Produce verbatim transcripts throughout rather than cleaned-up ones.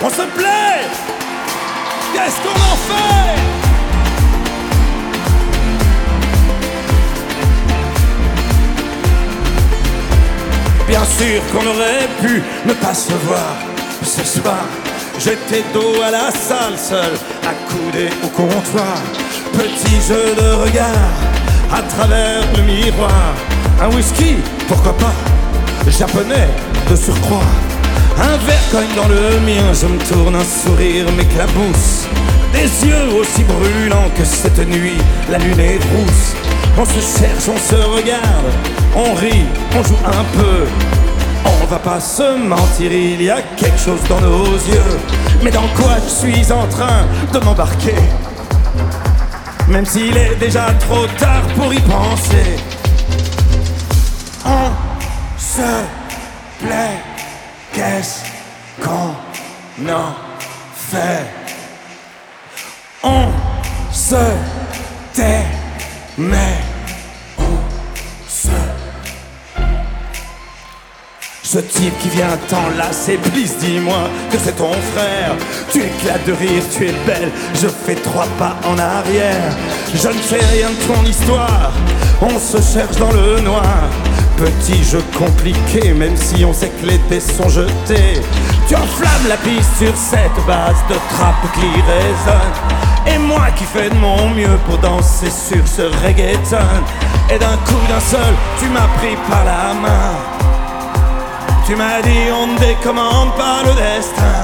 On se plaît. Qu'est-ce qu'on en fait? Bien sûr qu'on aurait pu ne pas se voir ce soir. J'étais dos à la salle, seul, accoudé au comptoir. Petit jeu de regard à travers le miroir. Un whisky, pourquoi pas, japonais de surcroît. Un verre cogne dans le mien, je me tourne, un sourire m'éclabousse. Des yeux aussi brûlants que cette nuit, la lune est rousse. On se cherche, on se regarde, on rit, on joue un peu. On va pas se mentir, il y a quelque chose dans nos yeux. Mais dans quoi je suis en train de m'embarquer? Même s'il est déjà trop tard pour y penser. On se plaît, qu'est-ce qu'on en fait? On se tait, mais on se... Ce type qui vient t'enlacer, please dis-moi que c'est ton frère. Tu éclates de rire, tu es belle, je fais trois pas en arrière. Je ne sais rien de ton histoire, on se cherche dans le noir. Petit jeu compliqué, même si on sait que les dés sont jetés. Tu enflammes la piste sur cette base de trappe qui résonne. Et moi qui fais de mon mieux pour danser sur ce reggaeton. Et d'un coup d'un seul, tu m'as pris par la main. Tu m'as dit on ne décommande pas le destin.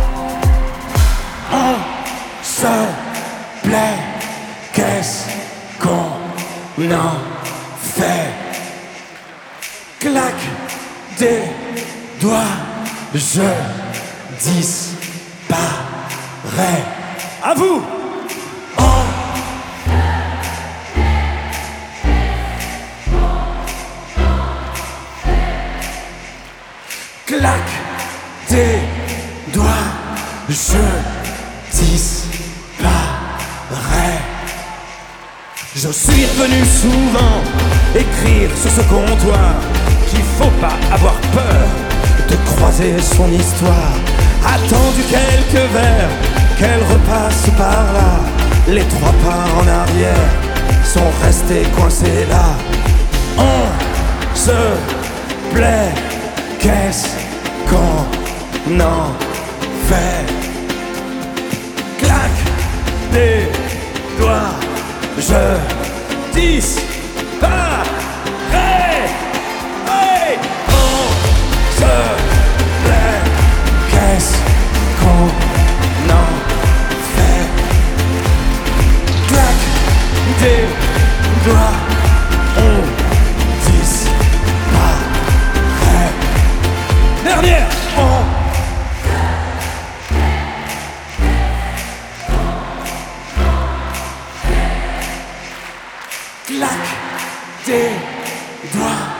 On se plaît, qu'est-ce qu'on en fait? Claque des doigts, je disparais. À vous! Claque des doigts, je disparais. Je suis venu souvent écrire sur ce comptoir qu'il faut pas avoir peur de croiser son histoire. Attendu quelques verres, qu'elle repasse par là. Les trois pas en arrière sont restés coincés là. On se plaît, qu'est-ce qu'on en fait? Claque des doigts, je disparais. Hey, on se plaît, qu'est-ce qu'on en fait? Claque des doigts, on disparaît. Dernière, on claque des doigts.